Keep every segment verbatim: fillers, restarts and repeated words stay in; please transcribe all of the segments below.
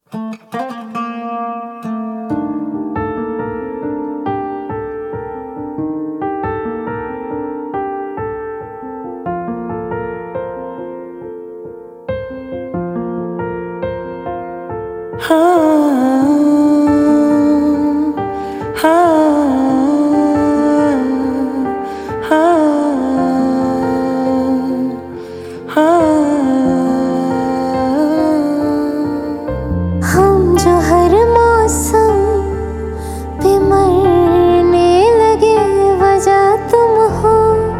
हम जो हर मौसम पे मरने लगे, वजह तुम हो,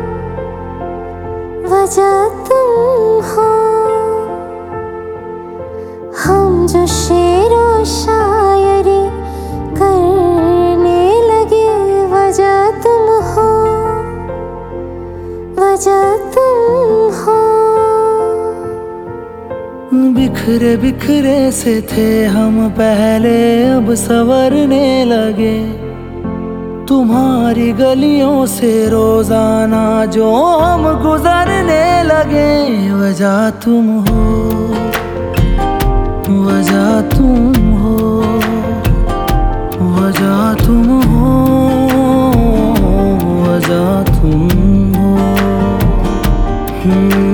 वजह तुम हो। हम जो शेरो शायरी करने लगे, वजह तुम हो, वजह तुम हो। बिखरे बिखरे से थे हम पहले, अब संवरने लगे। तुम्हारी गलियों से रोजाना जो हम गुजरने लगे, वजह तुम हो, वजह तुम हो, वजह तुम हो, वजह तुम हो। हम्म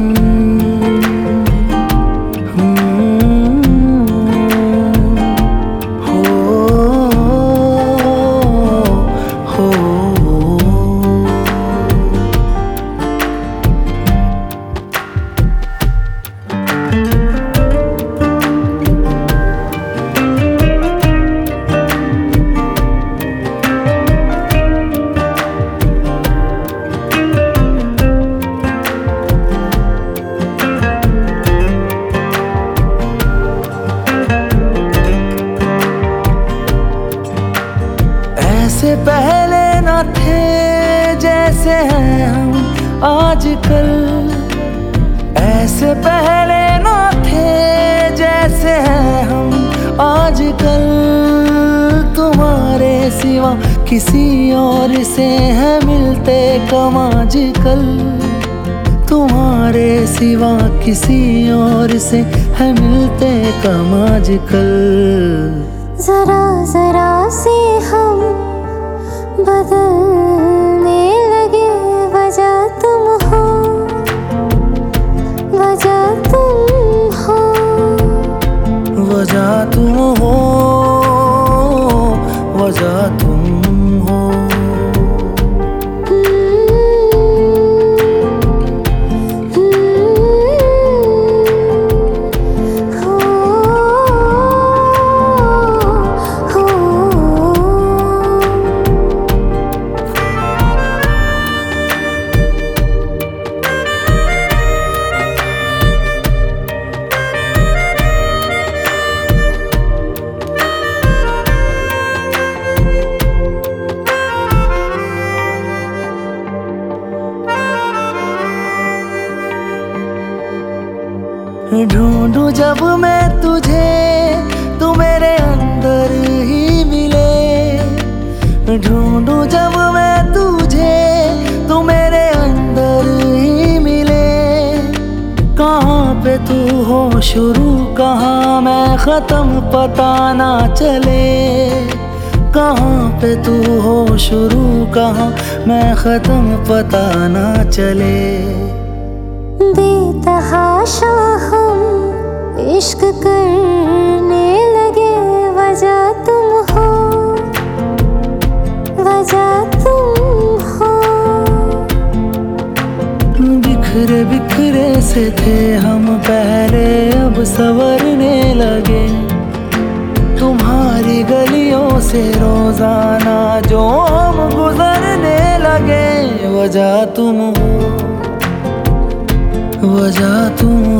ऐसे पहले न थे जैसे हैं हम आजकल, ऐसे पहले न थे जैसे हैं हम आजकल। तुम्हारे सिवा किसी और से है मिलते कम आजकल, तुम्हारे सिवा किसी और से है मिलते कम आजकल। जरा जरा से हम बदलने लगे, वजह तुम हो, वजह तुम हो, वजह तुम हो, वजह तुम हो। ढूंढूं जब मैं तुझे, तू मेरे अंदर ही मिले। ढूंढूं जब मैं तुझे, तू मेरे अंदर ही मिले। कहाँ पे तू हो शुरू, कहाँ मैं खत्म, पता ना चले। कहाँ पे तू हो शुरू, कहाँ मैं खत्म, पता ना चले। बेतहाशा हम इश्क करने लगे, वजह तुम हो, वजह तुम हो। बिखरे बिखरे से थे हम पहले, अब संवरने लगे। तुम्हारी गलियों से रोजाना जो हम गुजरने लगे, वजह तुम हो, वजह तुम